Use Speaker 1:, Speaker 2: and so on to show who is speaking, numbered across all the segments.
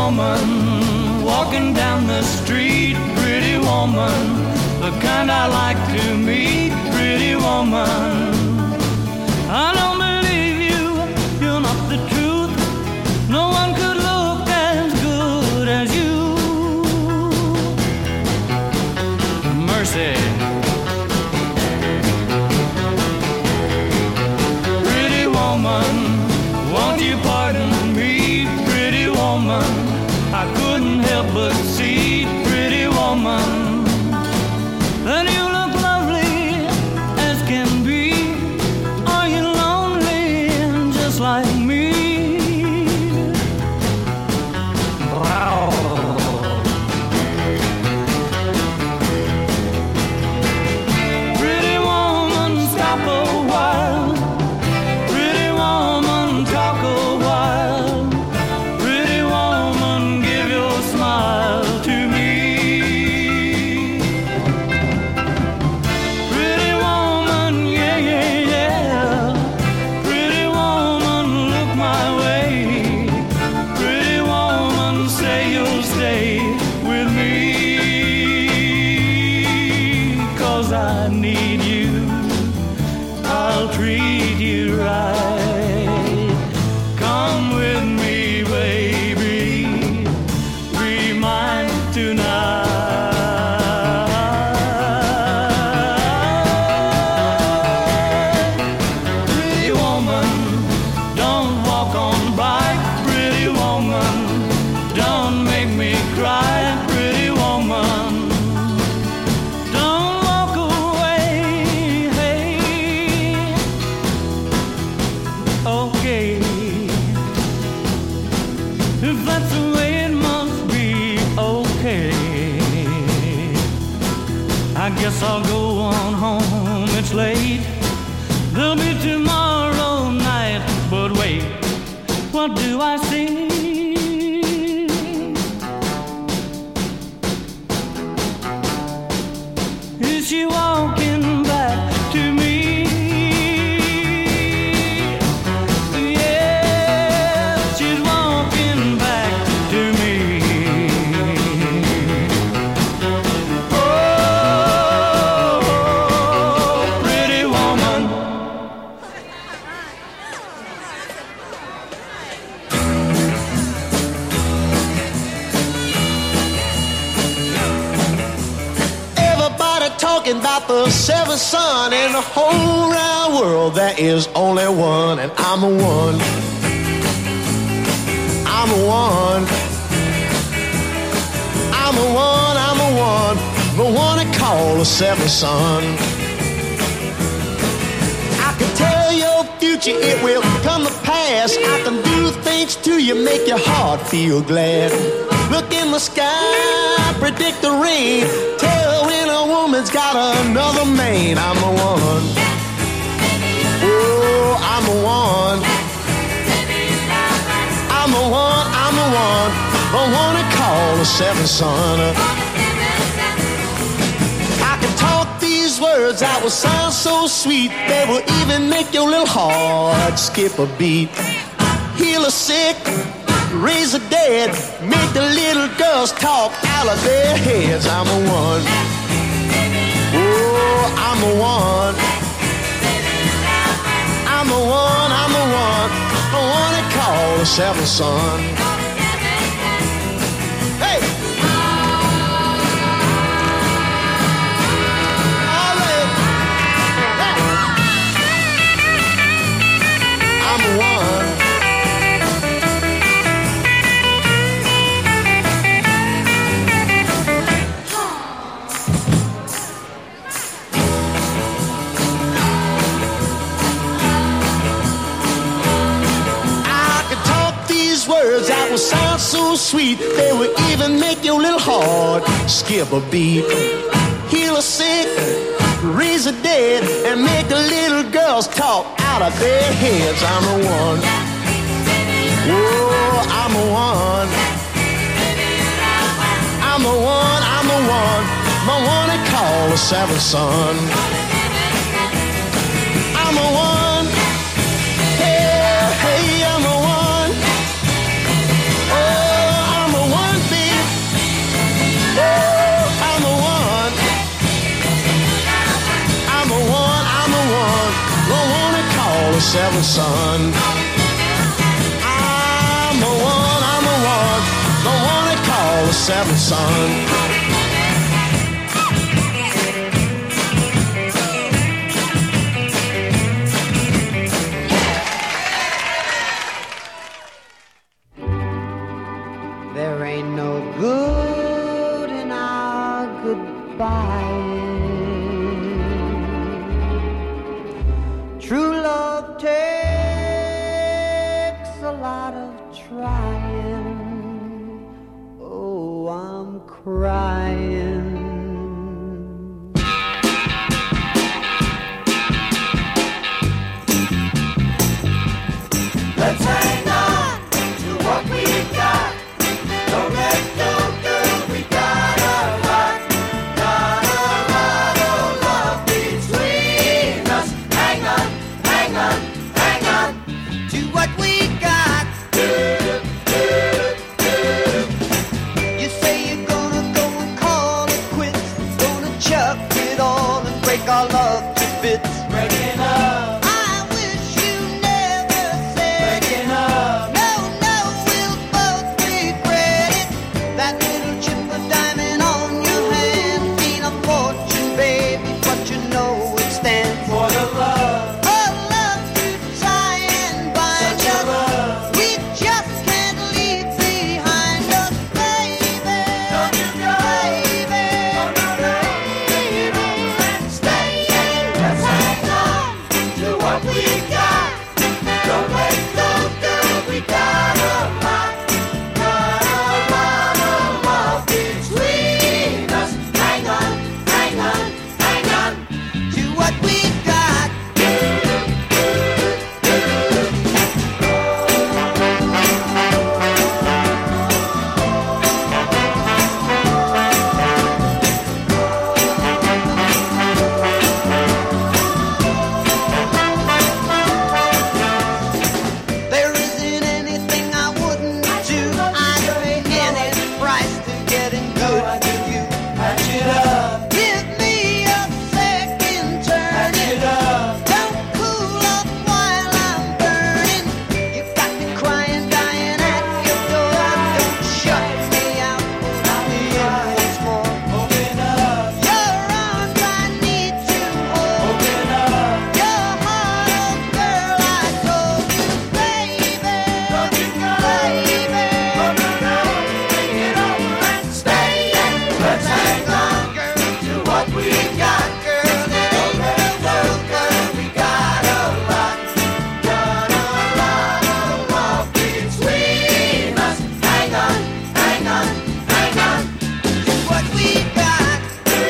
Speaker 1: woman walking down the street, pretty woman, the kind I like to meet, pretty woman. I don't believe you, you're not the truth. No one could look as good as you. Mercy. Pretty woman, won't you pardon me, pretty woman? I couldn't help but see, pretty woman, that you look lovely as can be. Are you lonely just like me? Pretty woman, stop a while. Pretty woman, talk a while. Pretty woman, give your smile to me. Pretty woman, yeah, yeah, yeah. Pretty woman, look my way. Pretty woman, say you'll stay with me. 'Cause I need you, I'll treat you right. Come with me, baby, be mine tonight. Pretty woman, don't walk on by. Pretty woman, don't make me cry. Pretty woman, don't walk away. Hey, okay, if that's the way it must be, okay. I guess I'll go on home, it's late. There'll be tomorrow night, but wait, what do I see? Is she walking back to me? Yeah, she's walking back to me. Oh, pretty woman.
Speaker 2: Everybody talking about the seventh son in the whole round world. There is only one, and I'm the one. I'm the one. I'm the one. I'm the one. The one they call the seventh son. I can tell your future, it will come to pass. I can do things to you, make your heart feel glad. Look in the sky, predict the rain. Tell when a woman's got another man. I'm the one. Oh, I'm the one. I'm the one. I'm the one. The one they call the seventh son. I can talk these words that will sound so sweet. They will even make your little heart skip a beat. Heal the sick, raise the dead, make the little girls talk out of their heads. I'm the one. Oh, I'm the one. I'm the one. I'm the one. The one they call the seventh son. Hey! All right. Hey! I'm the one. Words that will sound so sweet, they will even make your little heart skip a beat. Heal the sick, raise the dead, and make the little girls talk out of their heads. I'm the one. Oh, I'm the one. I'm the one. I'm the one. The one they call the seventh son. I'm the one. Hey, hey, I'm the one. Oh, I'm the seventh son. I'm the one they call the seventh son.
Speaker 3: There ain't no good in our goodbye. True love takes a lot of trying. Oh, I'm crying.
Speaker 4: Let's hang on to what we got. Don't let go, girl, we got a lot of love between us. Hang on, hang on, hang on
Speaker 3: To what we got. You say you're gonna go and call it quits, gonna chuck it all and break our love to bits.
Speaker 4: breaking up,
Speaker 3: I wish you never said
Speaker 4: breaking up.
Speaker 3: no, no, we'll both regret it. That little chip of diamond on your hand ain't a fortune, baby, but you know it stands
Speaker 4: For the love,
Speaker 3: a love to tie and bind
Speaker 4: such a
Speaker 3: us.
Speaker 4: love.
Speaker 3: We just can't leave behind us, baby.
Speaker 4: Don't you go,
Speaker 3: Baby,
Speaker 4: don't you go,
Speaker 3: let's stay in.
Speaker 4: let's hang on to what we got. Don't let go, girl, we got a lot of love between us. Hang on, hang on, hang on.
Speaker 3: To what we got. There isn't anything I wouldn't do. I'd pay any price to getting good with you.
Speaker 4: Patch it up,
Speaker 3: Give me a second turn.
Speaker 4: patch it up.
Speaker 3: Don't cool up while I'm burning. You got me crying, dying at your door. Don't shut me out. I'll be in once more.
Speaker 4: Open up,
Speaker 3: Your arms I need to hold.
Speaker 4: open up.
Speaker 3: Your heart, oh girl, I told you, baby.
Speaker 4: Don't you go,
Speaker 3: Baby.
Speaker 4: open up, bring it over and stay in. Let's hang on to what we got.
Speaker 3: Girl, it
Speaker 4: Don't
Speaker 3: ain't
Speaker 4: let
Speaker 3: no
Speaker 4: go,
Speaker 3: world,
Speaker 4: girl, we got a lot of love between us. Hang on, hang on, hang on.
Speaker 3: what we got.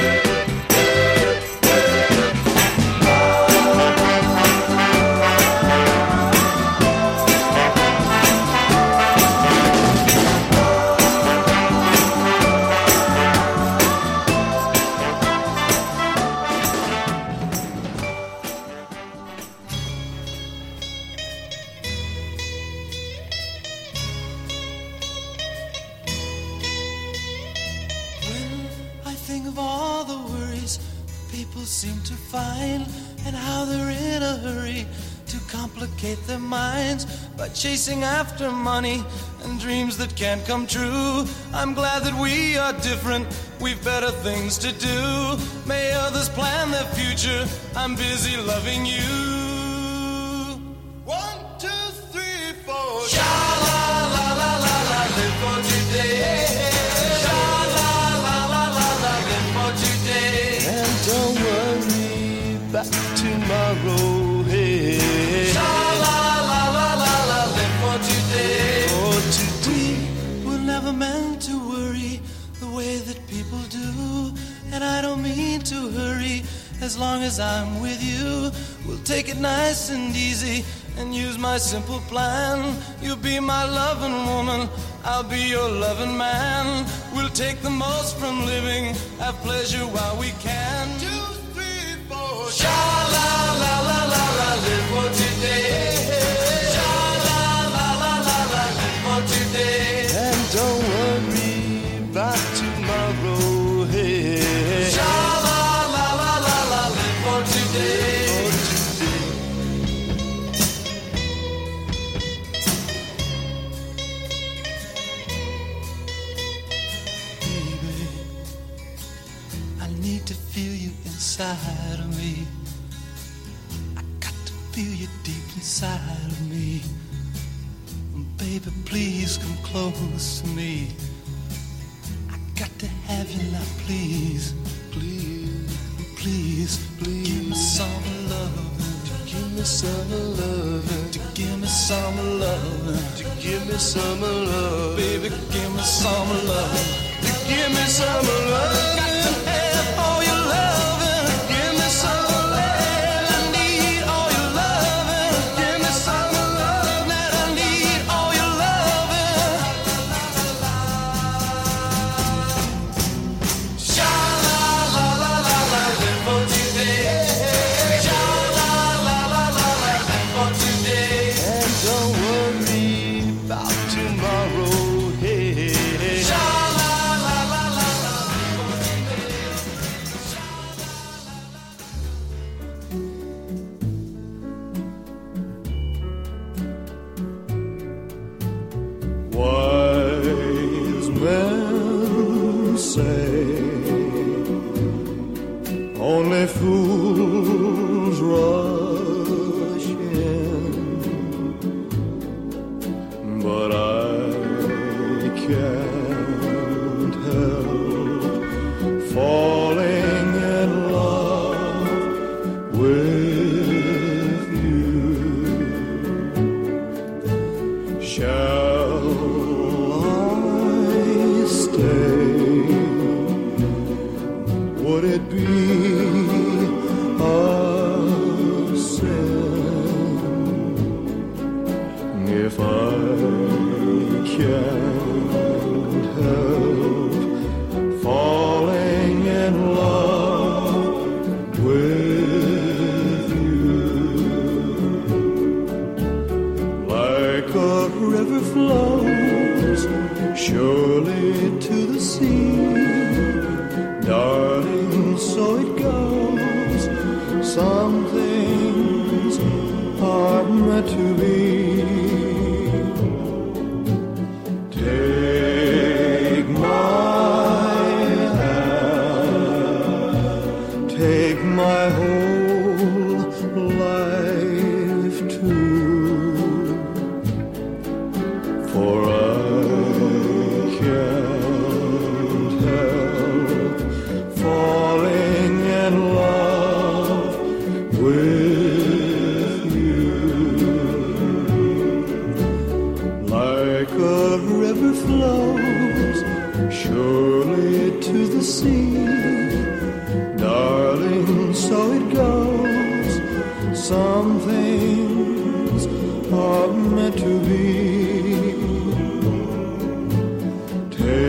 Speaker 5: When I think of all the worries people seem to find, and how they're in a hurry to complicate their minds by chasing after money and dreams that can't come true, I'm glad that we are different. We've better things to do. May others plan their future. I'm busy loving you. 1, 2, 3, 4. Sha la la la la la, live for today. Sha la la la la la, live for today.
Speaker 2: And don't worry about tomorrow. Hey,
Speaker 5: Sha la la la la la, live for today.
Speaker 2: for today.
Speaker 5: We're never meant to worry the way that people do, and I don't mean to hurry. As long as I'm with you, we'll take it nice and easy and use my simple plan. You'll be my loving woman, I'll be your loving man. We'll take the most from living, have pleasure while we can. 2, 3, 4. Sha la la la la la, live for today. Sha la la la la la, live for today.
Speaker 2: And don't worry about tomorrow. Hey,
Speaker 5: Sha la la la la la, live for today.
Speaker 2: for today.
Speaker 5: to feel you inside of me. I got to feel you deep inside of me. Baby, please come close to me. I got to have you now, please. Please, please, please. Give me some loving. To give me some loving. To give me some loving. To give me some love. Baby, give me some love. To give me some love. Got to have all your loving. Give me some love. I need all your loving. Give me some love that I need. All your loving. Sha la la la la la, live for today. Sha la la la la la, live for today.
Speaker 2: And don't worry about tomorrow. Hey, hey, hey.
Speaker 5: Sha la la la la la.
Speaker 2: Wise men say only fools rush in, but I can't help falling in love with you. Shall I stay? Would it be a sin if I can't help falling in love with you? Like a river flows surely to the sea, darling, so it goes. Some things are meant to be. Take my hand, take my whole life too, for I can't help falling in love with you. Like a river flows surely to the sea, darling, so it goes. Some things are meant to be. Take